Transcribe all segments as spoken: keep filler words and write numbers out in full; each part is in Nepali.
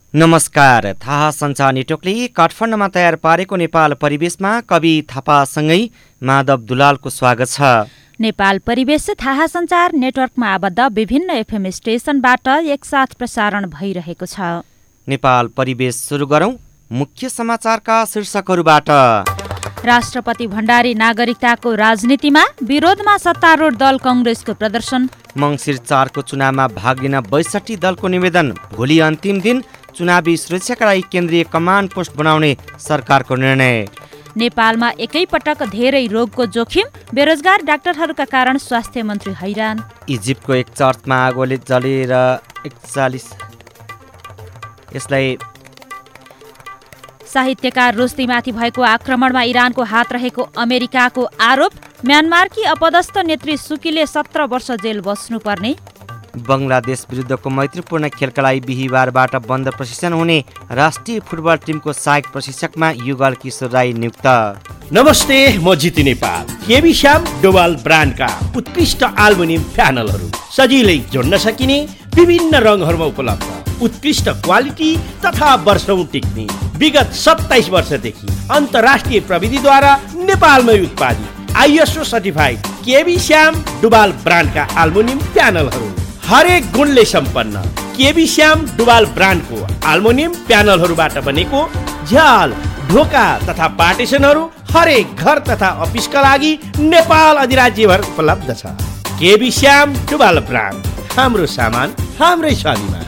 नमस्कार। थाहा सञ्चार नेटवर्कले काठमाडौँमा तयार पारेको नेपाल परिवेशमा कवि थापासँगै माधव दुलालको स्वागत छ। नेपाल परिवेश थाहा सञ्चार नेटवर्कमा आबद्ध विभिन्न एफएम स्टेशनबाट एकसाथ प्रसारण भइरहेको छ। नेपाल परिवेश सुरु गरौं मुख्य समाचारका शीर्षकहरूबाट। राष्ट्रपति भण्डारी नागरिकताको राजनीतिमा, विरोधमा सत्तारूढ दल कांग्रेसको प्रदर्शन। मङ्सिर चारको चुनावमा भाग लिन बैसठी दलको निवेदन। भोलि अन्तिम दिन, चुनावी सुरक्षाका लागि केन्द्रीय कमान्ड पोस्ट बनाउने सरकारको निर्णय। नेपालमा एकैपटक धेरै रोगको जोखिम, बेरोजगार डाक्टरहरूका कारण स्वास्थ्य मन्त्री हैरान। इजिप्टको एक चर्चमा आगोले जलेर एकचालिस यसलाई साहित्यकार रुस्तीमाथि भएको आक्रमणमा इरानको हात रहेको अमेरिकाको आरोप। म्यानमारकी अपदस्थ नेत्री सुकीले सत्र वर्ष जेल बस्नुपर्ने। बङ्गलादेश विरुद्धको मैत्रीपूर्ण खेलका लागि बिहिबारबाट बन्द प्रशिक्षण हुने। राष्ट्रिय फुटबल टिमको सहायक प्रशिक्षकमा युगल किशोर राई नियुक्त। नमस्ते, म जिती नेपाल। केबी श्याम डोवाल ब्रान्डका उत्कृष्ट एल्युमिनियम प्यानलहरू सजिलै जोड्न सकिने, विभिन्न रङहरूमा उपलब्ध, उत्कृष्ट क्वालिटी तथा वर्षौं टिक्ने। विगत सत्ताइस वर्षदेखि अन्तर्राष्ट्रिय प्रविधिद्वारा नेपालमै उत्पादित ISO certified KB Shyam Dubal ब्रान्डका एल्युमिनियम प्यानलहरू हरेक गुणले सम्पन्न। केबी श्याम डुबाल ब्रान्डको एल्युमिनियम प्यानलहरूबाट बनेको झ्याल, ढोका तथा पार्टिसनहरू हरेक घर तथा अफिसका लागि नेपाल अधिराज्यभर उपलब्ध छ। केबी श्याम डुबाल ब्रान्ड, हाम्रो सामान हाम्रै स्वाभिमान।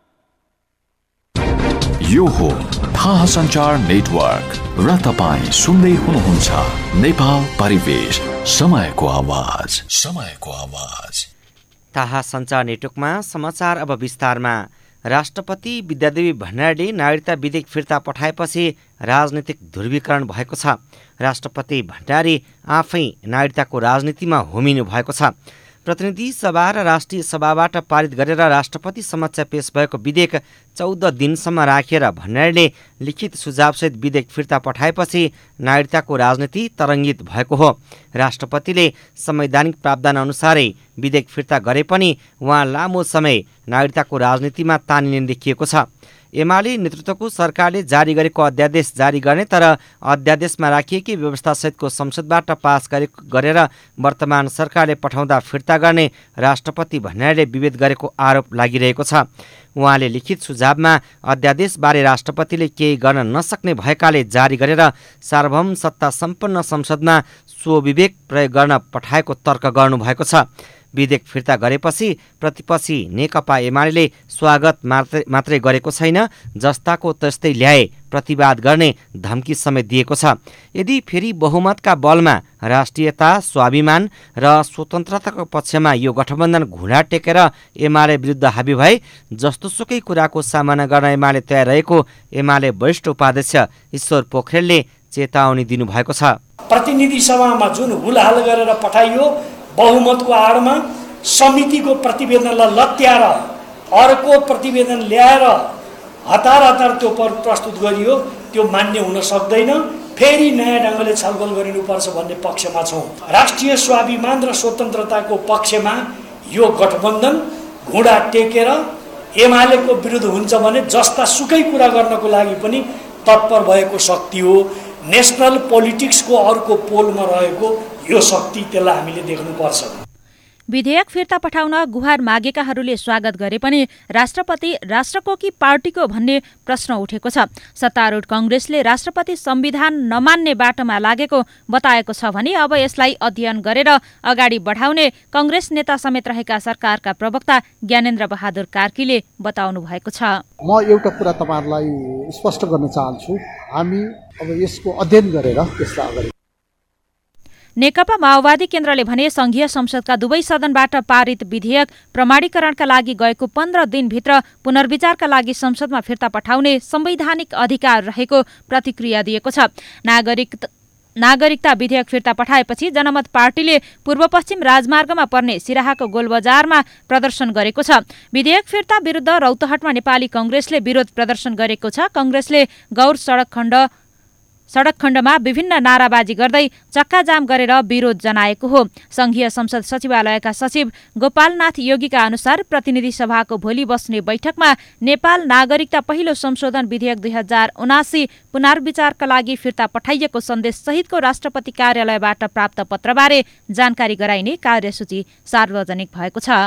यो हो थाहा सञ्चार नेटवर्क र तपाईँ सुन्दै हुनुहुन्छ नेपाल परिवेश, समयको आवाज, समयको आवाज। थाहा सञ्चार नेटवर्कमा समाचार अब विस्तारमा। राष्ट्रपति विद्यादेवी भण्डारीले नागरिकता विधेयक फिर्ता पठाएपछि राजनीतिक ध्रुवीकरण भएको छ। राष्ट्रपति भण्डारी आफै नागरिकताको राजनीतिमा होमिनु भएको छ। प्रतिनिधि सभा र राष्ट्रिय सभाबाट पारित गरेर राष्ट्रपति समक्ष पेश भएको विधेयक चौध दिनसम्म राखेर भण्डारीले लिखित सुझावसहित विधेयक फिर्ता पठाएपछि नागरिकताको राजनीति तरङ्गित भएको हो। राष्ट्रपतिले संवैधानिक प्रावधान अनुसारै विधेयक फिर्ता गरे पनि उहाँ लामो समय नागरिकताको राजनीतिमा तानिने देखिएको छ। एमाले नेतृत्वको सरकारले जारी गरेको अध्यादेश जारी गर्ने तर अध्यादेशमा राखिएकी व्यवस्थासहितको संसदबाट पास गरेर वर्तमान सरकारले पठाउँदा फिर्ता गर्ने राष्ट्रपति भण्डारीले विभेद गरेको आरोप लागिरहेको छ। उहाँले लिखित सुझावमा अध्यादेशबारे राष्ट्रपतिले केही गर्न नसक्ने भएकाले जारी गरेर सार्वभौम सत्ता सम्पन्न संसदमा स्वविवेक प्रयोग गर्न पठाएको तर्क गर्नुभएको छ। विधेयक फिर्ता गरेपछि प्रतिपक्षी नेकपा एमाले स्वागत मात्रै मात्रै गरेको छैन, जस्ताको तस्तै ल्याए प्रतिवाद गर्ने धम्की समेत दिएको छ। यदि फेरि बहुमतका बलमा राष्ट्रियता, स्वाभिमान र स्वतन्त्रताको पक्षमा यो गठबन्धन घुँडा टेकेर एमाले विरुद्ध हाबी भए जस्तोसुकै कुराको सामना गर्न एमाले तयार रहेको एमाले वरिष्ठ उपाध्यक्ष ईश्वर पोखरेलले चेतावनी दिनुभएको छ। प्रतिनिधि सभामा जुन हुलहाल गरेर पठाइयो, बहुमतको आडमा समितिको प्रतिवेदनलाई लत्याएर अर्को प्रतिवेदन ल्याएर हतार हतार त्यो प्रस्तुत गरियो, त्यो मान्य हुन सक्दैन। फेरि नयाँ ढङ्गले छलफल गरिनुपर्छ भन्ने पक्षमा छौँ। राष्ट्रिय स्वाभिमान र स्वतन्त्रताको पक्षमा यो गठबन्धन घुँडा टेकेर एमालेको विरुद्ध हुन्छ भने जस्ता सुकै कुरा गर्नको लागि पनि तत्पर भएको शक्ति हो। नेसनल पोलिटिक्सको अर्को पोलमा रहेको यो शक्ति, त्यसलाई हामीले देख्नुपर्छ। विधेयक फिर्ता पठाउन गुहार मागेकाहरूले स्वागत गरे पनि राष्ट्रपति राष्ट्रको कि पार्टीको भन्ने प्रश्न उठेको छ। सत्तारूढ कांग्रेसले राष्ट्रपति संविधान नमान्ने बाटोमा लागेको बताएको छ भने अब यसलाई अध्ययन गरेर अगाडि बढाउने कांग्रेस नेता समेत रहेका सरकारका प्रवक्ता ज्ञानेन्द्र बहादुर कार्कीले बताउनु भएको छ। म एउटा कुरा तपाईहरुलाई स्पष्ट गर्न चाहन्छु, हामी अब यसको अध्ययन गरेर यसलाई अगाडि। नेकपा माओवादी केन्द्रले भने संघीय संसदका दुवै सदनबाट पारित विधेयक प्रमाणीकरणका लागि गएको पन्ध्र दिनभित्र पुनर्विचारका लागि संसदमा फिर्ता पठाउने संवैधानिक अधिकार रहेको प्रतिक्रिया दिएको छ। नागरिक नागरिकता विधेयक फिर्ता पठाएपछि जनमत पार्टीले पूर्व पश्चिम राजमार्गमा पर्ने सिराहाको गोलबजारमा प्रदर्शन गरेको छ। विधेयक फिर्ता विरुद्ध रौतहटमा नेपाली कांग्रेसले विरोध प्रदर्शन गरेको छ। कांग्रेसले गौर सडक खण्ड सडक खण्डमा विभिन्न नाराबाजी गर्दै चक्काजाम गरेर विरोध जनाएको हो। संघीय संसद सचिवालयका सचिव गोपालनाथ योगीका अनुसार प्रतिनिधि सभाको भोलि बस्ने बैठकमा नेपाल नागरिकता पहिलो संशोधन विधेयक दुई हजार उनासी पुनर्विचारका लागि फिर्ता पठाइएको सन्देश सहितको राष्ट्रपति कार्यालयबाट प्राप्त पत्रबारे जानकारी गराइने कार्यसूची सार्वजनिक भएको छ।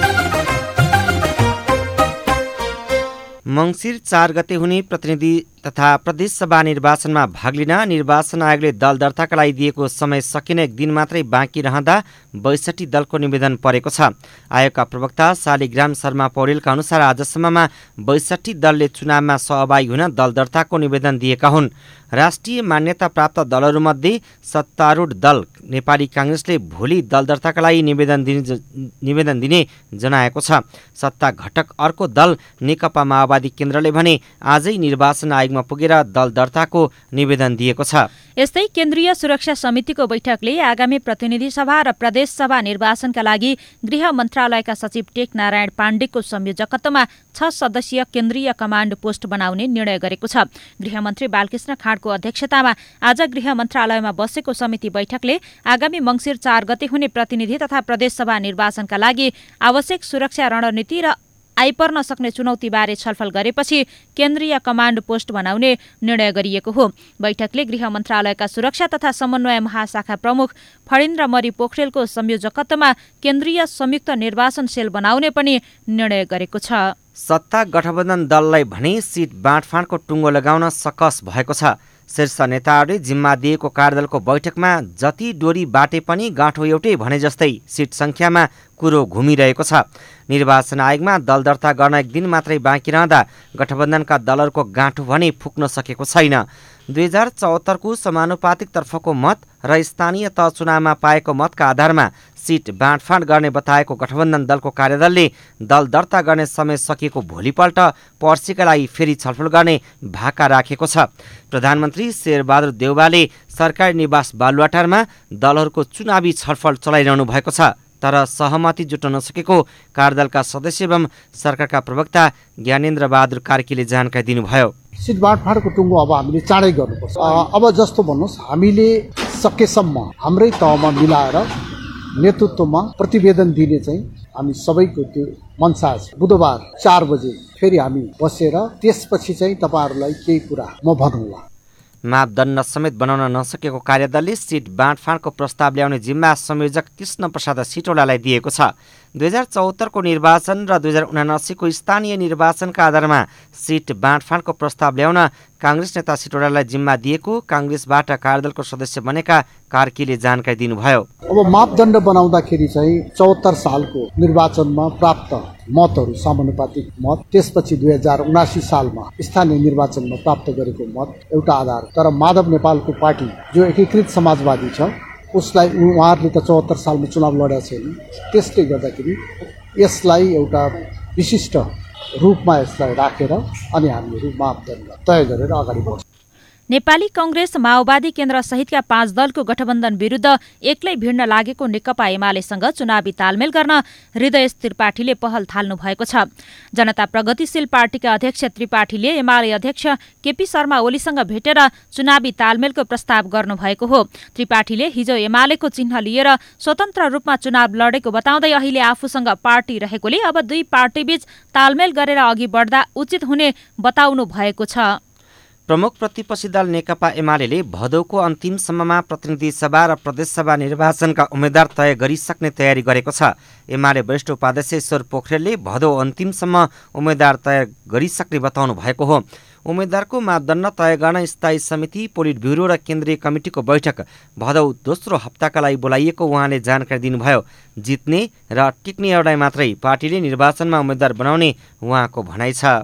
मङ्सिर चार गते हुने प्रतिनिधि तथा प्रदेशसभा निर्वाचनमा भाग लिन निर्वाचन आयोगले दल दर्ताका लागि दिएको समय सकिन एक दिन मात्रै बाँकी रहँदा बैसठी दलको निवेदन परेको छ। आयोगका प्रवक्ता शालिग्राम शर्मा पौडेलका अनुसार आजसम्ममा बैसठी दलले चुनावमा सहभागी हुन दल दर्ताको निवेदन दिएका हुन्। राष्ट्रिय मान्यता प्राप्त दलहरूमध्ये सत्तारूढ दल नेपाली काङ्ग्रेसले भोलि दल दर्ताका लागि निवेदन दिने निवेदन दिने जनाएको छ। सत्ता घटक अर्को दल नेकपा माओवादी केन्द्रले भने आजै निर्वाचन आयोगमा पुगेर दल दर्ताको निवेदन दिएको छ। यस्तै केन्द्रीय सुरक्षा समितिको बैठकले आगामी प्रतिनिधि सभा र प्रदेश सभा निर्वाचनका लागि गृह मन्त्रालयका सचिव टेक नारायण पाण्डेको संयोजकत्वमा छ सदस्यीय केन्द्रीय कमाण्ड पोस्ट बनाउने निर्णय गरेको छ। गृहमन्त्री बालकृष्ण खाँडको अध्यक्षतामा आज गृह मन्त्रालयमा बसेको समिति बैठकले आगामी मङ्सिर चार गते हुने प्रतिनिधि तथा प्रदेश सभा निर्वाचनका लागि आवश्यक सुरक्षा रणनीति र आइपर्न सक्ने चुनौतीबारे छलफल गरेपछि केन्द्रीय कमाण्ड पोस्ट बनाउने निर्णय गरिएको हो। बैठकले गृह मन्त्रालयका सुरक्षा तथा समन्वय महाशाखा प्रमुख फणिन्द्र मरी पोखरेलको संयोजकत्वमा केन्द्रीय संयुक्त निर्वाचन सेल बनाउने पनि निर्णय गरेको छ। सत्ता गठबन्धन दललाई भने सिट बाँडफाँडको टुङ्गो लगाउन सकस भएको छ। शीर्ष नेताहरूले जिम्मा दिएको कार्यदलको बैठकमा जति डोरी बाटे पनि गाँठो एउटै भने जस्तै सिट सङ्ख्यामा कुरो घुमिरहेको छ। निर्वाचन आयोगमा दल दर्ता गर्न एक दिन मात्रै बाँकी रहँदा गठबन्धनका दलहरूको गाँठो भने फुक्न सकेको छैन। दुई हजार चौहत्तरको समानुपातिक तर्फको मत र स्थानीय तह चुनावमा पाएको मतका आधारमा सिट बाँडफाँड गर्ने बताएको गठबन्धन दलको कार्यदलले दल दर्ता गर्ने समय सकिएको भोलिपल्ट पर्सीका लागि फेरि छलफल गर्ने भाका राखेको छ। प्रधानमन्त्री शेरबहादुर देउवाले सरकारी निवास बालुवाटारमा दलहरूको चुनावी छलफल चलाइरहनु भएको छ, तर सहमति जुट्न नसकेको कार्यदलका सदस्य एवं सरकारका प्रवक्ता ज्ञानेन्द्र बहादुर कार्कीले जानकारी दिनुभयो। सिट बाँडफाँडको टुङ्गो अब हामीले चाँडै गर्नुपर्छ। अब जस्तो भन्नुहोस्, हामीले सकेसम्म हाम्रै तहमा मिलाएर नेतृत्वमा प्रतिवेदन दिने चाहिँ हामी सबैको त्यो मनसा छ। बुधबार चार बजे फेरि हामी बसेर त्यसपछि चाहिँ तपाईँहरूलाई केही कुरा म भनौँला। मापदण्ड समेत बनाउन नसकेको कार्यदलले सिट बाँडफाँडको प्रस्ताव ल्याउने जिम्मा संयोजक कृष्ण प्रसाद सिटौलालाई दिएको छ। दुई हजार चौहत्तरको निर्वाचन र दुई हजार उनासीको स्थानीय निर्वाचनका आधारमा सिट बाँडफाँडको प्रस्ताव ल्याउन काङ्ग्रेस नेता सिटौलालाई जिम्मा दिएको काङ्ग्रेसबाट कार्यदलको सदस्य बनेका कार्कीले जानकारी दिनुभयो। अब मापदण्ड बनाउँदाखेरि चाहिँ चौहत्तर सालको निर्वाचनमा प्राप्त मतहरू समानुपातिक मत, त्यसपछि दुई हजार उनासी सालमा स्थानीय निर्वाचनमा प्राप्त गरेको मत एउटा आधार। तर माधव नेपालको पार्टी जो एकीकृत समाजवादी छ उसलाई उहाँहरूले त चौहत्तर सालमा चुनाव लडेका छैन, त्यसले गर्दाखेरि यसलाई एउटा विशिष्ट रूपमा यसलाई राखेर अनि हामीहरू मापदण्ड तय गरेर अगाडि बढ्छौँ। नेपाली कांग्रेस माओवादी केन्द्र सहितका पाँच दलको गठबन्धन विरुद्ध एक्लै भिड्न लागेको नेकपा एमालेसँग चुनावी तालमेल गर्न हृदय त्रिपाठीले पहल थाल्नु भएको छ। जनता प्रगतिशील पार्टीका अध्यक्ष त्रिपाठीले एमाले अध्यक्ष केपी शर्मा ओलीसँग भेटेर चुनावी तालमेलको प्रस्ताव गर्नुभएको हो। त्रिपाठीले हिजो एमालेको चिन्ह लिएर स्वतन्त्र रूपमा चुनाव लडेको बताउँदै अहिले आफूसँग पार्टी रहेकोले अब दुई पार्टीबीच तालमेल गरेर अघि बढ्दा उचित हुने बताउनु भएको छ। प्रमुख प्रतिपक्षी दल नेकपा एमाले भदौको अन्तिमसम्ममा प्रतिनिधि सभा र प्रदेशसभा निर्वाचनका उम्मेद्वार तय गरिसक्ने तयारी गरेको छ। एमाले वरिष्ठ उपाध्यक्ष ईश्वर पोखरेलले भदौ अन्तिमसम्म उम्मेद्वार तय गरिसक्ने बताउनु भएको हो। उम्मेद्वारको मापदण्ड तय गर्न स्थायी समिति, पोलिट ब्युरो र केन्द्रीय कमिटिको बैठक भदौ दोस्रो हप्ताका लागि बोलाइएको उहाँले जानकारी दिनुभयो। जित्ने र टिक्ने एउटाइ मात्रै पार्टीले निर्वाचनमा उम्मेद्वार बनाउने उहाँको भनाइ छ।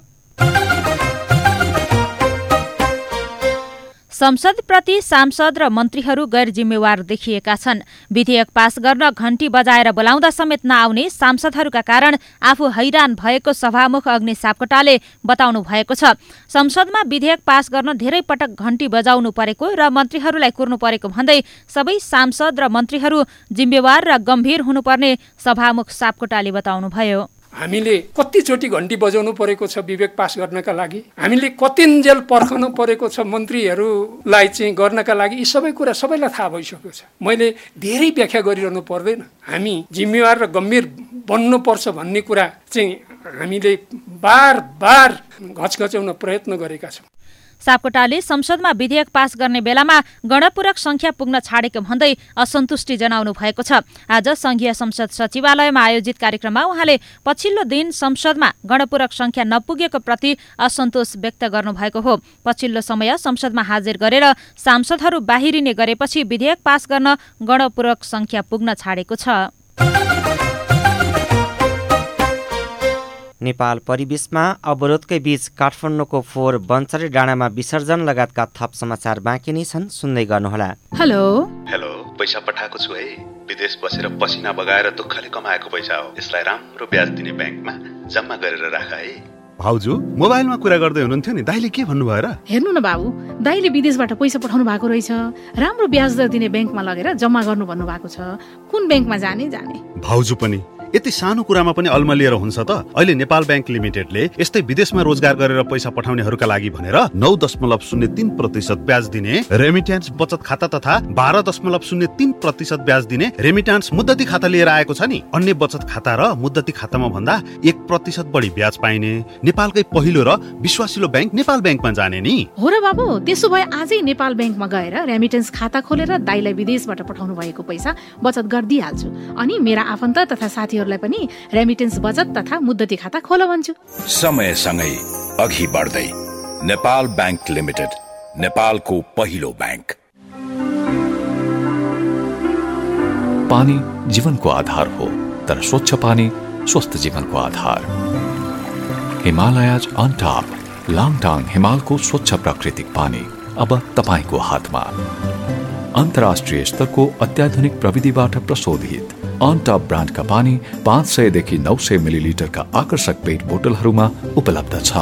संसदप्रति सांसद र मन्त्रीहरू गैर जिम्मेवार देखिएका छन्। विधेयक पास गर्न घण्टी बजाएर बोलाउँदा समेत नआउने सांसदहरूका कारण आफू हैरान भएको सभामुख अग्नि सापकोटाले बताउनु भएको छ। संसदमा विधेयक पास गर्न धेरै पटक घण्टी बजाउनु परेको र मन्त्रीहरूलाई कुर्नु परेको भन्दै सबै सांसद र मन्त्रीहरू जिम्मेवार र गम्भीर हुनुपर्ने सभामुख सापकोटाले बताउनुभयो। हामीले कतिचोटि घन्टी बजाउनु परेको छ विवेक पास गर्नका लागि, हामीले कतिन्जेल पर्खनु परेको छ मन्त्रीहरूलाई चाहिँ गर्नका लागि, यी सबै कुरा सबैलाई थाहा भइसकेको छ। मैले धेरै व्याख्या गरिरहनु पर्दैन। हामी जिम्मेवार र गम्भीर बन्नुपर्छ भन्ने कुरा चाहिँ हामीले बार बार घचघच्याउन प्रयत्न गरेका छौँ। सापकोटाले संसदमा विधेयक पास गर्ने बेलामा गणपूरक संख्या पुग्न छाडेको भन्दै असन्तुष्टि जनाउनु भएको छ। आज संघीय संसद सचिवालयमा आयोजित कार्यक्रममा उहाँले पछिल्लो दिन संसदमा गणपूरक संख्या नपुगेको प्रति असन्तोष व्यक्त गर्नुभएको हो। पछिल्लो समय संसदमा हाजिर गरेर सांसदहरू बाहिरिने गरेपछि विधेयक पास गर्न गणपूरक संख्या पुग्न छाडेको छ। नेपाल परिवेशमा अवरोधकै बीच काठमाडौँको फोहोर बन्चरे डाँडामा विसर्जन लगायतका थप समाचार बाँकी नै छन्, सुन्दै गर्नुहोला। हेलो हेलो पैसा पठाएको छु है। विदेश बसेर पसिना बगाएर दुःखले कमाएको पैसा हो। यसलाई राम्रो ब्याज दिने ब्याङ्कमा जम्मा गरेर राख है। भाउजू मोबाइलमा कुरा गर्दै हुनुहुन्थ्यो नि, दाइले के भन्नुभयो र? हेर्नु न बाबु, दाइले विदेशबाट पैसा पठाउनु भएको रहेछ, राम्रो ब्याज दर दिने ब्याङ्कमा लगेर जम्मा गर्नु भन्नु भएको छ। कुन ब्याङ्कमा जाने जाने? भाउजू पनि यति सानो कुरामा पनि अल्मलिएर हुन्छ त? अहिले नेपाल ब्याङ्क लिमिटेडले यस्तै विदेशमा रोजगार गरेर पैसा पठाउनेहरूका लागि भनेर नौ दशमलव शून्य तीन प्रतिशत ब्याज दिने रेमिट्यान्स बचत खाता तथा बाह्र दशमलव शून्य तीन प्रतिशत ब्याज दिने रेमिट्यान्स मुद्दती खाता लिएर आएको छ नि। अन्य बचत खाता र मुद्दती खातामा भन्दा एक प्रतिशत बढी ब्याज पाइने नेपालकै पहिलो र विश्वासिलो ब्याङ्क नेपाल ब्याङ्कमा जाने नि। हो र बाबु, त्यसो भए आजै नेपाल ब्याङ्कमा गएर रेमिट्यान्स खाता खोलेर दाइलाई विदेशबाट पठाउनु भएको पैसा बचत गरिदिइहाल्छु। अनि मेरा आफन्त तथा साथीहरू पनि रेमिटेन्स बचत तथा मुद्दती खाता खोल भन्छु। समयसँगै अघि बढ्दै नेपाल ब्याङ्क लिमिटेड, नेपालको पहिलो ब्याङ्क। पानी जीवनको आधार हो, तर स्वच्छ पानी स्वस्थ जीवनको आधार। हिमालयज अन टप लाङटाङ हिमालको स्वच्छ प्राकृतिक पानी अब तपाईको हातमा। अन्तर्राष्ट्रिय स्तरको अत्याधुनिक प्रविधिबाट प्रशोधित अन टप ब्रान्डका पानी पाँच सयदेखि नौ सय मिलिलिटरका आकर्षक पेट बोतलहरूमा उपलब्ध छ।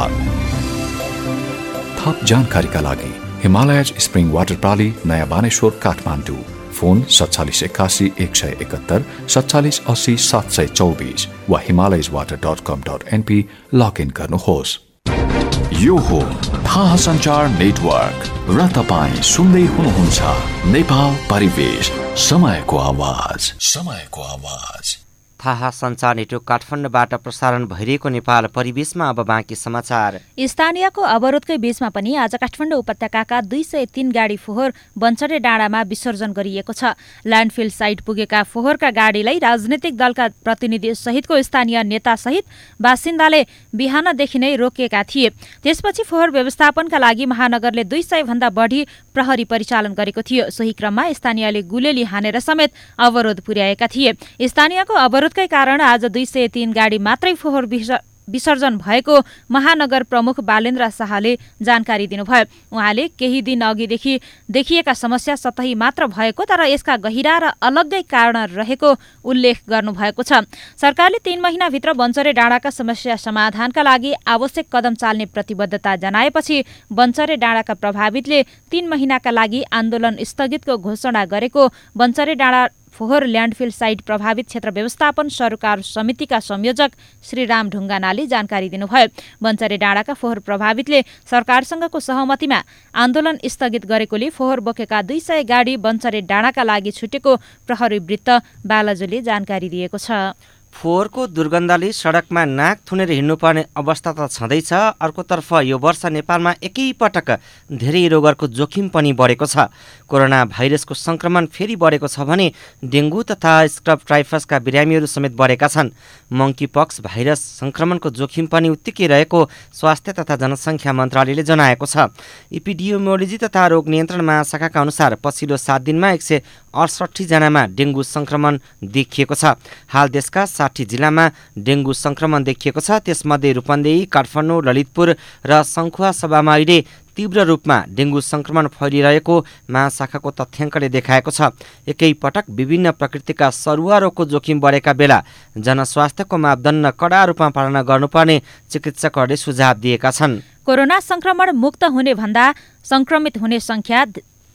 थप जानकारीका लागि हिमालयज स्प्रिङ वाटर प्रणाली, नयाँ बानेश्वर, काठमाडौँ। फोन सत्तालिस एकासी एक सय एकहत्तर सत्तालिस अस्सी सात सय चौबिस वा Himalayas water dot com dot NP login गर्नुहोस्। यो हो थाहा सञ्चार नेटवर्क र तपाईँ सुन्दै हुनुहुन्छ नेपाल परिवेश, समयको आवाज, समयको आवाज। थाहा सञ्चार नेटवर्क काठमाडौँबाट प्रसारण भइरहेको नेपाल परिवेशमा अब बाँकी समाचार। स्थानीयको अवरोधकै बीचमा पनि आज काठमाडौँ उपत्यकाका दुई सय तीन गाडी फोहोर बन्चरे डाँडामा विसर्जन गरिएको छ। ल्यान्डफिल साइट पुगेका फोहोरका गाडीलाई राजनैतिक दलका प्रतिनिधि सहितको स्थानीय नेता सहित बासिन्दाले बिहानदेखि नै रोकेका थिए। त्यसपछि फोहोर व्यवस्थापनका लागि महानगरले दुई सय भन्दा बढी प्रहरी परिचालन गरेको थियो। सोही क्रममा स्थानीयले गुलेली हानेर समेत अवरोध पुर्याएका थिए। स्थानीयको अवरोध कै कारण आज दुई सय तीन गाडी मात्रै फोहोर विसर्जन भएको महानगर प्रमुख बालेन्द्र शाहले जानकारी दिनुभयो। उहाँले केही दिन अघिदेखि देखिएका समस्या सतही मात्र भएको तर यसका गहिरा र अलग्गै कारण रहेको उल्लेख गर्नुभएको छ। सरकारले तीन महिनाभित्र बन्चरे डाँडाका समस्या समाधानका लागि आवश्यक कदम चाल्ने प्रतिबद्धता जनाएपछि बन्चरे डाँडाका प्रभावितले तीन महिनाका लागि आन्दोलन स्थगितको घोषणा गरेको बन्चरे डाँडा फोहोर ल्यान्डफिल साइट प्रभावित क्षेत्र व्यवस्थापन सरोकार समितिका संयोजक श्री राम ढुङ्गानाले जानकारी दिनुभयो। बन्चरे डाँडाका फोहोर प्रभावितले सरकारसँगको सहमतिमा आन्दोलन स्थगित गरेकोले फोहोर बोकेका दुई सय गाडी बन्चरे डाँडाका लागि छुटेको प्रहरी वृत्त बालाजुले जानकारी दिएको छ। फोहोरको दुर्गन्धले सडकमा नाक थुनेर हिँड्नुपर्ने अवस्था त छँदैछ। अर्कोतर्फ यो वर्ष नेपालमा एकैपटक धेरै रोगहरूको जोखिम पनि बढेको छ। कोरोना भाइरसको संक्रमण फेरि बढेको छ भने डेङ्गु तथा स्क्रब टाइफसका बिरामीहरू समेत बढेका छन्। मंकी पक्स भाइरस संक्रमणको जोखिम पनि उत्तिकै रहेको स्वास्थ्य तथा जनसङ्ख्या मन्त्रालयले जनाएको छ। एपिडियोमोलोजी तथा रोग नियन्त्रण महाशाखाका अनुसार पछिल्लो सात दिनमा एक सय अडसठी जनामा डेङ्गु संक्रमण देखिएको छ। हाल देशका साठी जिल्लामा डेङ्गु संक्रमण देखिएको छ। त्यसमध्ये रूपन्देही, काठमाडौँ, ललितपुर र सङ्खुवा सभामा अहिले तीव्र रूपमा डेङ्गु संक्रमण फैलिरहेको महाशाखाको तथ्याङ्कले देखाएको छ। एकैपटक विभिन्न प्रकृतिका सरुवा रोगको जोखिम बढेका बेला जनस्वास्थ्यको मापदण्ड कडा रूपमा पालना गर्नुपर्ने चिकित्सकहरूले सुझाव दिएका छन्। कोरोना संक्रमण मुक्त हुने भन्दा संक्रमित हुने संख्या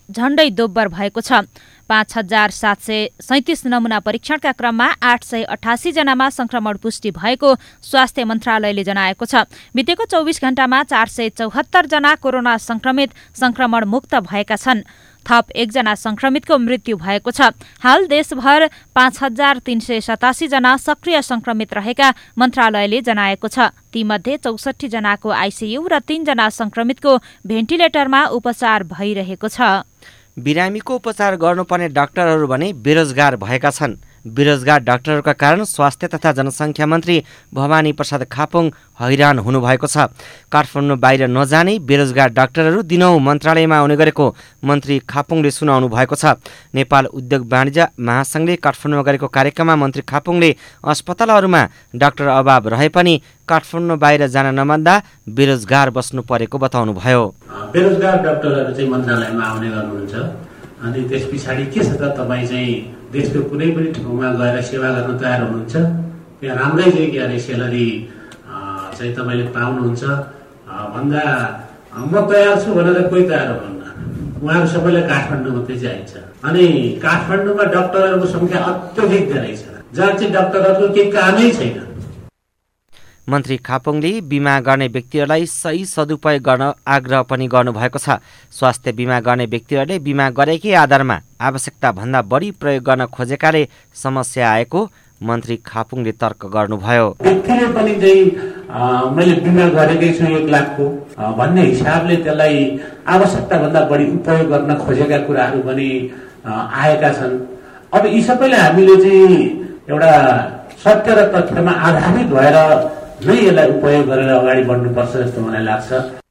झण्डै दोब्बर भएको छ। पाँच हजार सात सय सैतिस नमुना परीक्षणका क्रममा आठ सय अठासी जनामा संक्रमण पुष्टि भएको स्वास्थ्य मन्त्रालयले जनाएको छ। बितेको चौबिस घण्टामा चार सय चौहत्तर जना कोरोना संक्रमित संक्रमण मुक्त भएका छन्। थप एकजना संक्रमितको मृत्यु भएको छ। हाल देशभर पाँच हजार तीन सय सतासी जना सक्रिय संक्रमित रहेका मन्त्रालयले जनाएको छ। तीमध्ये चौसठी जनाको आइसियू र तीनजना संक्रमितको भेन्टिलेटरमा उपचार भइरहेको छ। बिरामीको उपचार गर्नुपर्ने डाक्टरहरू भने बेरोजगार भएका छन्। बेरोजगार डाक्टरहरूका कारण स्वास्थ्य तथा जनसङ्ख्या मन्त्री भवानी प्रसाद खापुङ हैरान हुनुभएको छ। काठमाडौँ बाहिर नजाने बेरोजगार डाक्टरहरू दिनौँ मन्त्रालयमा आउने गरेको मन्त्री खापुङले सुनाउनु भएको छ। नेपाल उद्योग वाणिज्य महासङ्घले काठमाडौँमा गरेको कार्यक्रममा मन्त्री खापुङले अस्पतालहरूमा डाक्टर अभाव रहे पनि काठमाडौँ बाहिर जान नमान्दा बेरोजगार बस्नु परेको बताउनुभयो। बेरोजगार डाक्टरहरू चाहिँ मन्त्रालयमा आउने गर्नुहुन्छ, अनि त्यस पछाडि के छ त तपाईँ चाहिँ देशको कुनै पनि ठाउँमा गएर सेवा गर्न तयार हुनुहुन्छ, त्यहाँ राम्रै चाहिँ के अरे सेलरी चाहिँ तपाईँले पाउनुहुन्छ भन्दा म तयार छु भनेर कोही तयार हुनुहुन्न। उहाँहरू सबैलाई काठमाडौँ मात्रै चाहिन्छ। अनि काठमाडौँमा डाक्टरहरूको सङ्ख्या अत्यधिक धेरै छ, जहाँ चाहिँ डाक्टरहरूको केही कामै छैन। मन्त्री खापुङले बिमा गर्ने व्यक्तिहरूलाई सही सदुपयोग गर्न आग्रह पनि गर्नुभएको छ। स्वास्थ्य बिमा गर्ने व्यक्तिहरूले बिमा गरेकै आधारमा आवश्यकता भन्दा बढी प्रयोग गर्न खोजेकाले समस्या आएको मन्त्री खापुङले तर्क गर्नुभयो। व्यक्तिले पनि चाहिँ मैले बिमा गरेकै छु एक लाखको भन्ने हिसाबले त्यसलाई आवश्यकता भन्दा बढी उपयोग गर्न खोजेका कुराहरू पनि आएका छन्। अब यी सबैलाई हामीले चाहिँ एउटा सत्य र तथ्यमा आधारित भएर नै यसलाई उपयोग गरेर अगाडि बढ्नुपर्छ जस्तो मलाई लाग्छ।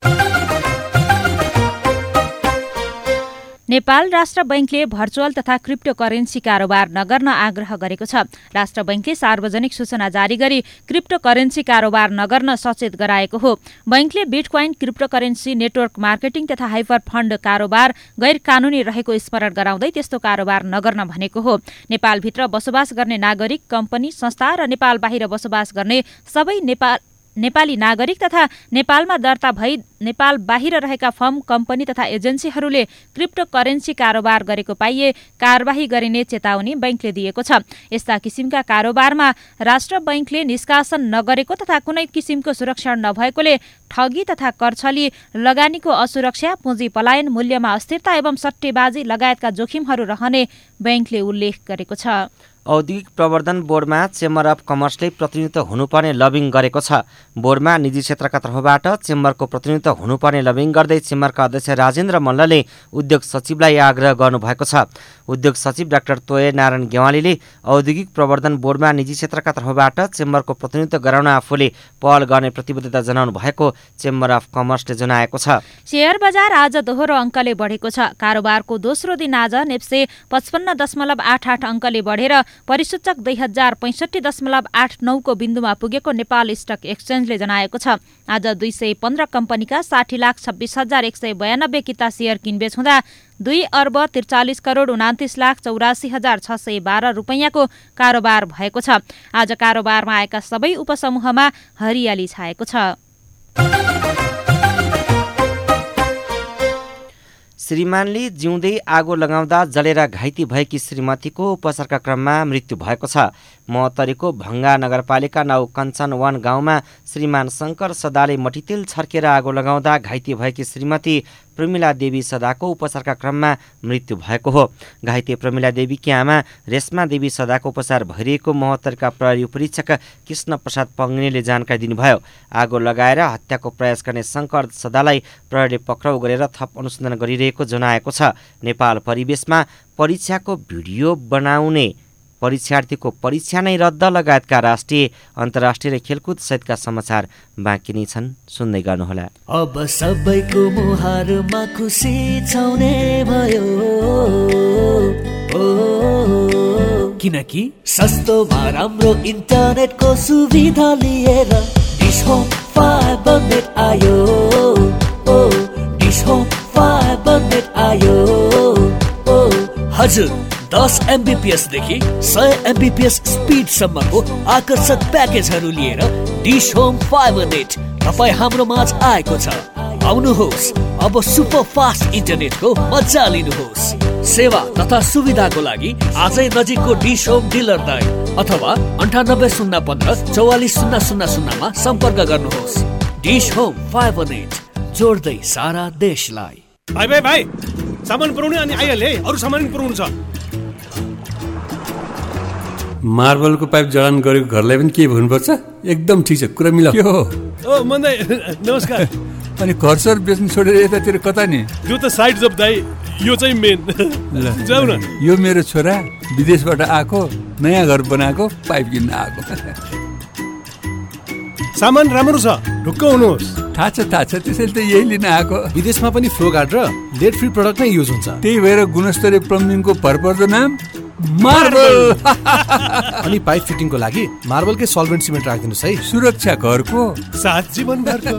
नेपाल राष्ट्र बैंकले भर्चुअल तथा क्रिप्टो करेन्सी कारोबार नगर्न आग्रह गरेको छ। राष्ट्र बैंकले सार्वजनिक सूचना जारी गरी क्रिप्टो करेन्सी कारोबार नगर्न सचेत गराएको हो। बैंकले bitcoin crypto currency network marketing तथा हाइपर फण्ड कारोबार गैर कानूनी रहेको स्मरण गराउँदै त्यस्तो कारोबार नगर्न भनेको हो। नेपालभित्र बसोबास गर्ने नागरिक, कम्पनी, संस्था र नेपाल बाहिर बसोबास गर्ने सबै नेपाल नेपाली नागरिक तथा नेपालमा दर्ता भई नेपाल बाहिर रहेका फर्म, कम्पनी तथा एजेन्सीहरूले क्रिप्टो करेन्सी कारोबार गरेको पाइए कारबाही गरिने चेतावनी बैंकले दिएको छ। यस्ता किसिमका कारोबारमा राष्ट्र बैंकले निष्कासन नगरेको तथा कुनै किसिमको सुरक्षा नभएकोले ठगी तथा करछली, लगानीको असुरक्षा, पुँजी पलायन, मूल्यमा अस्थिरता एवं सट्टेबाजी लगायतका जोखिमहरू रहने बैंकले उल्लेख गरेको छ। औद्योगिक प्रवर्धन बोर्डमा चेम्बर अफ कमर्सले प्रतिनिधित्व हुनुपर्ने लबिङ गरेको छ। बोर्डमा निजी क्षेत्रका तर्फबाट चेम्बरको प्रतिनिधित्व हुनुपर्ने लबिङ गर्दै चेम्बरका अध्यक्ष राजेन्द्र मल्लले उद्योग सचिवलाई आग्रह गर्नुभएको छ। उद्योग सचिव डाक्टर तोय नारायण गेवालीले औद्योगिक प्रवर्धन बोर्डमा निजी क्षेत्रका तर्फबाट चेम्बरको प्रतिनिधित्व गराउन आफूले पहल गर्ने प्रतिबद्धता जनाउनु भएको चेम्बर अफ कमर्सले जनाएको छ। शेयर बजार आज दोहोरो अङ्कले बढेको छ। कारोबारको दोस्रो दिन आज नेप्से पचपन्न दशमलव आठ आठ अङ्कले बढेर परिसूचक दुई हजार पैँसठी दशमलव आठ नौको बिन्दुमा पुगेको नेपाल स्टक एक्सचेन्जले जनाएको छ। आज दुई सय पन्ध्र कम्पनीका साठी लाख छब्बिस हजार एक सय बयानब्बे किता शेयर किनबेच हुँदा दुई अर्ब त्रिचालिस करोड उनातिस लाख चौरासी हजार छ सय बाह्र रुपियाँको कारोबार भएको छ। आज कारोबारमा आएका सबै उपसमूहमा हरियाली छाएको छ। श्रीमानले जिउँदै आगो लगाउँदा जलेर घाइते भएकी श्रीमतीको उपचारका क्रममा मृत्यु भएको छ। महोत्तरीको भङ्गा नगरपालिका नौ कञ्चन वन गाउँमा श्रीमान शङ्कर सदाले मटितेल छर्केर आगो लगाउँदा घाइते भएकी श्रीमती प्रमिला देवी सदाको उपचारका क्रममा मृत्यु भएको हो। घाइते प्रमिला देवीकी आमा रेशमा देवी सदाको उपचार भइरहेको महोत्तरका प्रहरी उपरीक्षक कृष्ण प्रसाद पङ्गिनीले जानकारी दिनुभयो। आगो लगाएर हत्याको प्रयास गर्ने शङ्कर सदालाई प्रहरीले पक्राउ गरेर थप अनुसन्धान गरिरहेको जनाएको छ। नेपाल परिवेशमा परीक्षाको भिडियो बनाउने, परीक्षार्थीको परीक्षा नै रद्द लगायतका राष्ट्रिय, अन्तर्राष्ट्रिय र खेलकुद सहितका समाचार बाँकी नै छन्। सुन्दै गर्नुहोला। अब सबैको मुहारमा खुसी छाउने भयो, किनकि सस्तोमा राम्रो इन्टरनेटको सुविधा लिएर डिश होम फाइबर नेट आयो। डिश होम फाइबर नेट आयो। हजुर, दस एमबीपीएस देखि सय एमबीपीएस स्पिड सम्मको आकर्षक प्याकेजहरू लिएर डिश होम फाइबर नेट तपाईँ हाम्रो माझ आएको छ। आउनुहोस्, अब सुपर फास्ट इन्टरनेटको मजा लिनुहोस्। सेवा तथा सुविधाको लागि आजै नजिकको डिश होम डिलर दाइ अथवा अन्ठानब्बे शून्य पन्ध्र चौवालिस शून्य शून्य शून्यमा सम्पर्क गर्नुहोस्। डिश होम फाइबर नेट, जोड्दै सारा देशलाई। भाइ भाइ भाइ सामान पुर्याउने अनि आइहाले, अरू सामान पनि पुर्याउनु छ। मार्बलको पाइप जडान गरेको घरलाई पनि के भन्नुपर्छ? एकदम ठिक छ, कुरा मिलाऊ। के हो? ओ मन दाइ नमस्कार। अनि घर सर बेच्नु छोडेर यतातिर कता नि? यो त साइड जब दाइ, यो चाहिँ मेन। जाऊ न। यो मेरो छोरा विदेशबाट आएको, नयाँ घर बनाएको, पाइप किन्न आएको। सामान राम्रो छ, ढुक्क हुनुहोस्। थाहा छ थाहा छ, त्यसैले त यही लिन आएको। विदेशमा पनि फ्लो गार्ड र लेड फ्री प्रडक्ट नै युज हुन्छ। त्यही भएर गुणस्तरीय प्लम्बिङको भरपर्दो नाम मार्बल। अनि पाइप फिटिङको लागि मार्बलकै सल्भेन्ट सिमेन्ट राखिदिनुहोस् है। सुरक्षा घरको साथ जीवनभरको।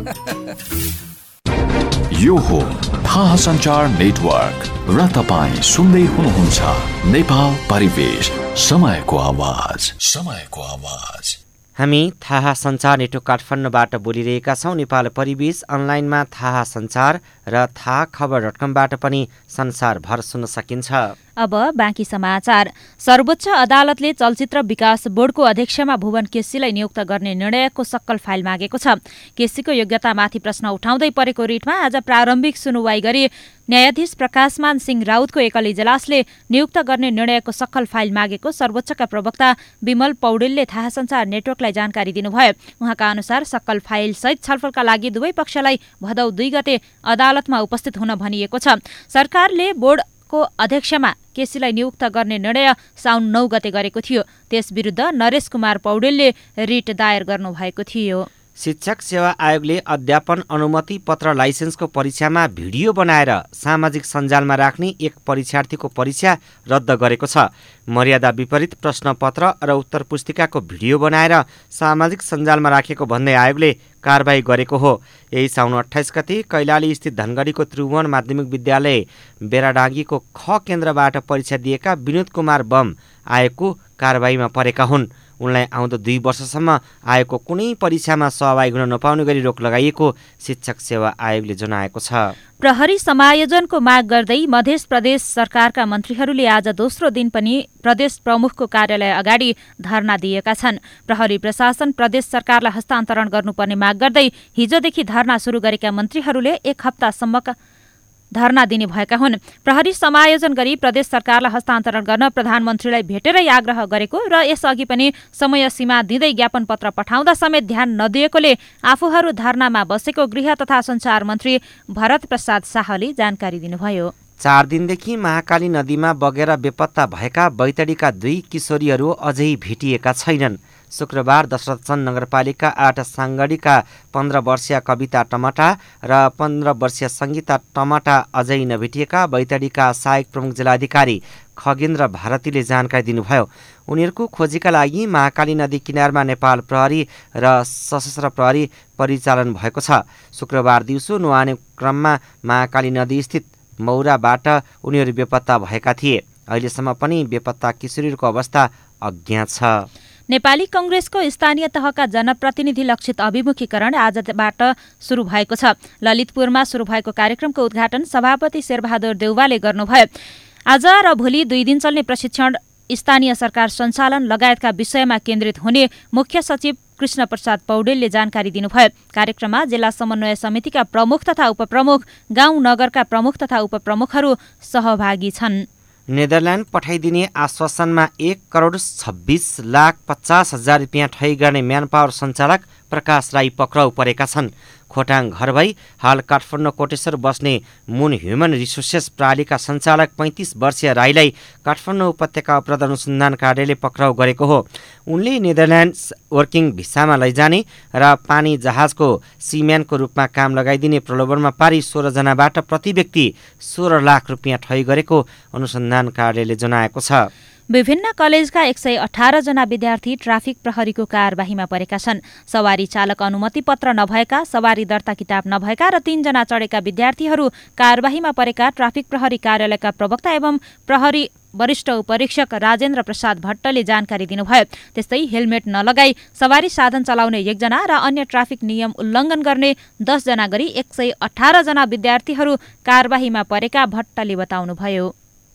यो हो थाहा सञ्चार नेटवर्क र तपाईँ सुन्दै हुनुहुन्छ नेपाल परिवेश, समयको आवाज, समयको आवाज। हामी थाहा सञ्चार नेटवर्क काठमाडौँबाट बोलिरहेका छौँ। नेपाल परिवेश अनलाइनमा थाहा सञ्चार र थाहा खबर डट कमबाट पनि संसारभर सुन्न सकिन्छ। अब बाँकी समाचार। सर्वोच्च अदालतले चलचित्र विकास बोर्डको अध्यक्षमा भुवन केसीलाई नियुक्त गर्ने निर्णयको सक्कल फाइल मागेको छ। केसीको योग्यतामाथि प्रश्न उठाउँदै परेको रिटमा आज प्रारम्भिक सुनुवाई गरी न्यायाधीश प्रकाशमान सिंह राउतको एकल इजलासले नियुक्त गर्ने निर्णयको सक्कल फाइल मागेको सर्वोच्चका प्रवक्ता विमल पौडेलले थाहा सञ्चार नेटवर्कलाई जानकारी दिनुभयो। उहाँका अनुसार सक्कल फाइल सहित छलफलका लागि दुवै पक्षलाई भदौ दुई गते अदालतमा उपस्थित हुन भनिएको छ। सरकारले बोर्डको अध्यक्षमा केसीलाई नियुक्त गर्ने निर्णय साउन नौ गते गरेको थियो। त्यस विरुद्ध नरेश कुमार पौडेलले रिट दायर गर्नुभएको थियो। शिक्षक सेवा आयोगले अध्यापन अनुमति पत्र लाइसेन्सको परीक्षामा भिडियो बनाएर सामाजिक सञ्जालमा राख्ने एक परीक्षार्थीको परीक्षा रद्द गरेको छ। मर्यादा विपरीत प्रश्नपत्र र उत्तर पुस्तिकाको भिडियो बनाएर सामाजिक सञ्जालमा राखेको भन्दै आयोगले कारबाही गरेको हो। यही साउन अठाइस गते कैलाली स्थित धनगढीको त्रिभुवन माध्यमिक विद्यालय बेराडाँगीको ख केन्द्रबाट परीक्षा दिएका विनोद कुमार बम आयोगको कारबाहीमा परेका हुन्। उनलाई आउँदो दुई वर्षसम्म आयोगको कुनै परीक्षामा सहभागी हुन नपाउने गरी रोक लगाइएको शिक्षक सेवा आयोगले जनाएको छ। प्रहरी समायोजनको माग गर्दै मध्य प्रदेश सरकारका मन्त्रीहरूले आज दोस्रो दिन पनि प्रदेश प्रमुखको कार्यालय अगाडि धरना दिएका छन्। प्रहरी प्रशासन प्रदेश सरकारलाई हस्तान्तरण गर्नुपर्ने माग गर्दै हिजोदेखि धरना सुरु गरेका मन्त्रीहरूले एक हप्तासम्मका धरना दिने भएका हुन्। प्रहरी समायोजन गरी प्रदेश सरकारलाई हस्तान्तरण गर्न प्रधानमन्त्रीलाई भेटेरै आग्रह गरेको र यसअघि पनि समय सीमा दिँदै ज्ञापन पत्र पठाउँदा समेत ध्यान नदिएकोले आफूहरू धरनामा बसेको गृह तथा सञ्चार मन्त्री भरत प्रसाद शाहले जानकारी दिनुभयो। चार दिनदेखि महाकाली नदीमा बगेर बेपत्ता भएका बैतडीका दुई किशोरीहरू अझै भेटिएका छैनन्। शुक्रबार दशरथचन्द नगरपालिका आठ साङ्गडीका पन्ध्र वर्षीय कविता टमाटा र पन्ध्र वर्षीय सङ्गीता टमाटा अझै नभेटिएका बैतडीका सहायक प्रमुख जिल्लाधिकारी खगेन्द्र भारतीले जानकारी दिनुभयो। उनीहरूको खोजीका लागि महाकाली नदी किनारमा नेपाल प्रहरी र सशस्त्र प्रहरी परिचालन भएको छ। शुक्रबार दिउँसो नुहाउने क्रममा महाकाली नदी स्थित मौराबाट उनीहरू बेपत्ता भएका थिए। अहिलेसम्म पनि बेपत्ता किशोरीहरूको अवस्था अज्ञात छ। नेपाली कांग्रेसको स्थानीय तहका जनप्रतिनिधि लक्षित अभिमुखीकरण आजबाट सुरु भएको छ। ललितपुरमा सुरु भएको कार्यक्रमको उद्घाटन सभापति शेरबहादुर देउवाले गर्नुभयो। आज र भोलि दुई दिन चल्ने प्रशिक्षण स्थानीय सरकार सञ्चालन लगायतका विषयमा केन्द्रित हुने मुख्य सचिव कृष्ण प्रसाद पौडेलले जानकारी दिनुभयो। कार्यक्रममा जिल्ला समन्वय समितिका प्रमुख तथा उपप्रमुख, गाउँ नगरका प्रमुख तथा उपप्रमुखहरू सहभागी छन्। नेदरल्यान्ड पठाइदिने आश्वासनमा एक करोड छब्बिस लाख पचास हजार रुपियाँ ठगी गर्ने म्यान पावर सञ्चालक प्रकाश राई पक्राउ परेका छन्। खोटाङ घर भई हाल काठमाडौँ कोटेश्वर बस्ने मुन ह्युमन रिसोर्सेस प्रणालीका सञ्चालक पैँतिस वर्षीय राईलाई काठमाडौँ उपत्यका अपराध अनुसन्धान कार्यालयले पक्राउ गरेको हो। उनले नेदरल्यान्ड वर्किङ भिसामा लैजाने र पानी जहाजको सिम्यानको रूपमा काम लगाइदिने प्रलोभनमा पारी सोह्रजनाबाट प्रति व्यक्ति सोह्र लाख रुपियाँ ठगी गरेको अनुसन्धान कार्यालयले जनाएको छ। विभिन्न कलेजका एक सय अठार जना विद्यार्थी ट्राफिक प्रहरीको कारबाहीमा परेका छन्। सवारी चालक अनुमति पत्र नभएका, सवारी दर्ता किताब नभएका र तीनजना चढेका विद्यार्थीहरू कारबाहीमा परेका ट्राफिक प्रहरी कार्यालयका प्रवक्ता एवं प्रहरी वरिष्ठ उपरीक्षक राजेन्द्र प्रसाद भट्टले जानकारी दिनुभयो। त्यस्तै हेलमेट नलगाई सवारी साधन चलाउने एकजना र अन्य ट्राफिक नियम उल्लङ्घन गर्ने दसजना गरी एक सय अठार जना विद्यार्थीहरू कारबाहीमा परेका भट्टले बताउनुभयो।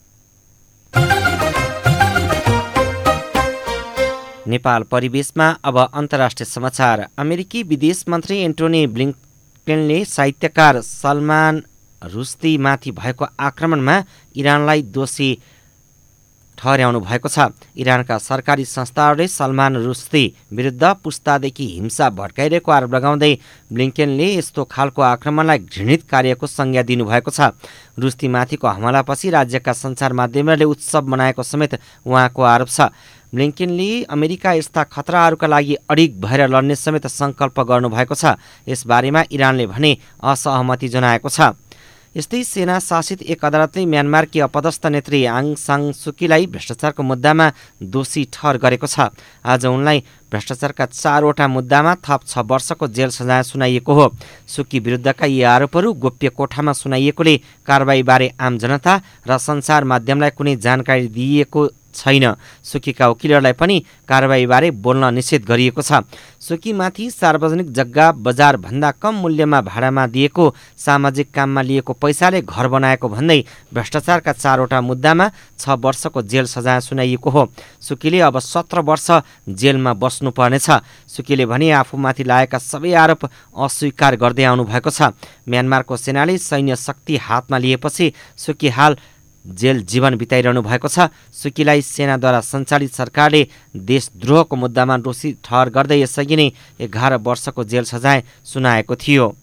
नेपाल परिवेशमा अब अन्तर्राष्ट्रिय समाचार। अमेरिकी विदेश मन्त्री एन्टोनी ब्लिङ्केनले साहित्यकार सलमान रुस्दीमाथि भएको आक्रमणमा इरानलाई दोषी ठहर्याउनु भएको छ। इरानका सरकारी संस्थाहरूले सलमान रुस्दी विरुद्ध पुस्तादेखि हिंसा भड्काइरहेको आरोप लगाउँदै ब्लिङ्केनले यस्तो खालको आक्रमणलाई घृणित कार्यको संज्ञा दिनुभएको छ। रुस्दीमाथिको हमलापछि राज्यका सञ्चार माध्यमहरूले उत्सव मनाएको समेत उहाँको आरोप छ। ब्लिङ्केनले अमेरिका यस्ता खतराहरूका लागि अडिग भएर लड्ने समेत सङ्कल्प गर्नुभएको छ। यसबारेमा इरानले भने असहमति जनाएको छ। यस्तै सेना शासित एक अदालतले म्यानमारकी अपदस्थ नेत्री आङ सान सुकीलाई भ्रष्टाचारको मुद्दामा दोषी ठहर गरेको छ। आज उनलाई भ्रष्टाचारका चारवटा मुद्दामा थप छ वर्षको जेल सजाय सुनाइएको हो। सुकी विरुद्धका यी आरोपहरू गोप्य कोठामा सुनाइएकोले कारबाहीबारे आम जनता र सञ्चार माध्यमलाई कुनै जानकारी दिइएको छैन। सुकीका वकिलहरूलाई पनि कारबाहीबारे बोल्न निषेध गरिएको छ। सुकीमाथि सार्वजनिक जग्गा बजारभन्दा कम मूल्यमा भाडामा दिएको, सामाजिक काममा लिएको पैसाले घर बनाएको भन्दै भ्रष्टाचारका चारवटा मुद्दामा छ वर्षको जेल सजाय सुनाइएको हो। सुकीले अब सत्र वर्ष जेलमा बस्नुपर्नेछ। सुकीले भने आफूमाथि लागेका सबै आरोप अस्वीकार गर्दै आउनु भएको छ। म्यानमारको सेनाले सैन्य शक्ति हातमा लिएपछि सुकी हाल जेल जीवन बिताइरहनु भएको छ। सुकीलाई सेनाद्वारा सञ्चालित सरकारले देशद्रोहको मुद्दामा दोषी ठहर गर्दै यसअघि नै एघार वर्षको जेल सजाय सुनाएको थियो।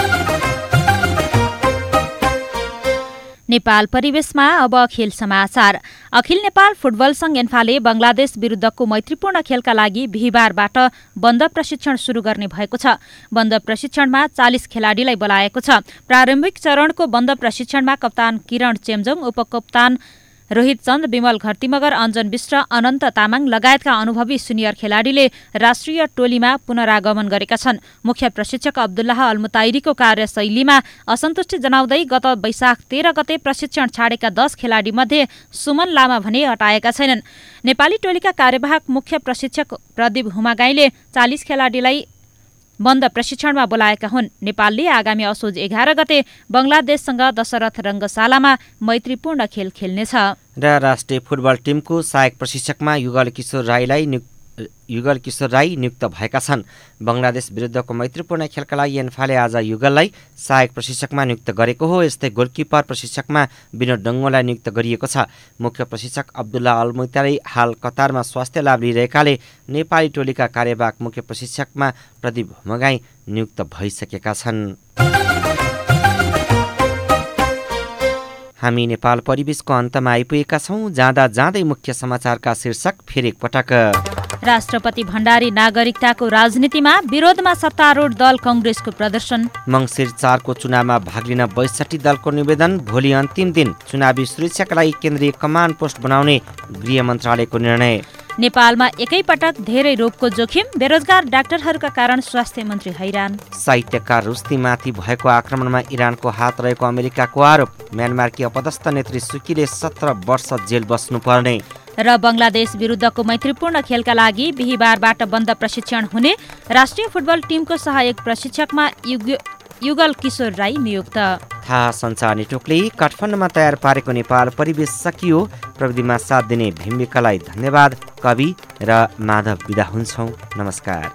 नेपाल परिवेशमा अब खेल समाचार। अखिल नेपाल फुटबल संघ एन्फाले बंगलादेश विरुद्धको मैत्रीपूर्ण खेलका लागि बिहिबारबाट बन्द प्रशिक्षण सुरु गर्ने भएको छ। बन्द प्रशिक्षणमा चालिस खेलाडीलाई बोलाएको छ। प्रारम्भिक चरणको बन्द प्रशिक्षणमा कप्तान किरण चेम्जोङ, उपकप्तान रोहित चन्द, विमल घरतीमगर, अञ्जन विष्ट, अनन्त तामाङ लगायतका अनुभवी सिनियर खेलाडीले राष्ट्रिय टोलीमा पुनरागमन गरेका छन्। मुख्य प्रशिक्षक अब्दुल्लाह अल्मुताइरीको कार्यशैलीमा असन्तुष्टि जनाउँदै गत वैशाख तेह्र गते प्रशिक्षण छाडेका दस खेलाडी मध्ये सुमन लामा भने हटाएका छैनन्। नेपाली टोलीका कार्यवाहक मुख्य प्रशिक्षक प्रदीप हुमागाईले चालिस खेलाडीलाई बन्द प्रशिक्षणमा बोलाएका हुन्। नेपालले आगामी असोज एघार गते बंगलादेशसँग दशरथ रङ्गशालामा मैत्रीपूर्ण खेल खेल्नेछ। र राष्ट्रिय फुटबल टिमको सहायक प्रशिक्षकमा युगल किशोर राईलाई युगल किशोर राई नियुक्त भएका छन्। बंगलादेश विरुद्धको मैत्रीपूर्ण खेलका लागि एन्फाले आज युगललाई सहायक प्रशिक्षकमा नियुक्त गरेको हो। यस्तै गोलकिपर प्रशिक्षकमा विनोद डङ्गोलाई नियुक्त गरिएको छ। मुख्य प्रशिक्षक अब्दुल्ला अल्मुताइरी हाल कतारमा स्वास्थ्य लाभ लिइरहेकाले नेपाली टोलीका कार्यवाहक मुख्य प्रशिक्षकमा प्रदीप हुमगाई नियुक्त भइसकेका छन्। हामी नेपाल परिवेशको अन्तमा आइपुगेका छौँ। जाँदा जाँदै मुख्य समाचारका शीर्षक फेरि एकपटक। राष्ट्रपति भण्डारी नागरिकताको राजनीतिमा विरोधमा सत्तारूढ दल कङ्ग्रेसको प्रदर्शन। मङ्सिर चारको चुनावमा भाग लिन बैसठी दलको निवेदन। भोलि अन्तिम दिन चुनावी सुरक्षाका लागि केन्द्रीय कमान्ड पोस्ट बनाउने गृह मन्त्रालयको निर्णय। नेपालमा एकैपटक धेरै रोगको जोखिम, बेरोजगार डाक्टरहरूका कारण स्वास्थ्य मन्त्री हैरान। साहित्यकार रुस्दीमाथि भएको आक्रमणमा इरानको हात रहेको अमेरिकाको आरोप। म्यानमारकी अपदस्थ नेत्री सुकीले सत्र वर्ष जेल बस्नुपर्ने। र बंगलादेश विरुद्धको मैत्रीपूर्ण खेलका लागि बिहिबारबाट बन्द प्रशिक्षण हुने। राष्ट्रिय फुटबल टिमको सहायक प्रशिक्षकमा युग युगल किशोर राई नियुक्त। थाहा सञ्चार नेटवर्कले काठमाडौँमा तयार पारेको नेपाल परिवेश सकियो। प्रविधिमा साथ दिने भीमिकालाई धन्यवाद। कवि र माधव बिदा हुन्छौँ। नमस्कार।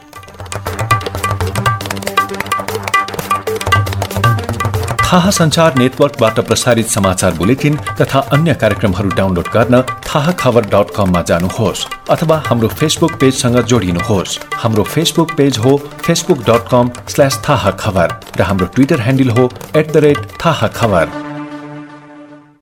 थाहा सञ्चार नेटवर्कबाट प्रसारित समाचार बुलेटिन तथा अन्य कार्यक्रमहरू डाउनलोड गर्न थाहा खबर डट कममा जानुहोस् अथवा हाम्रो फेसबुक पेजसँग जोडिनुहोस्। हाम्रो फेसबुक पेज हो Facebook dot com slash Thaha Khabar र हाम्रो ट्विटर ह्यान्डल हो एट द रेट थाहा खबर।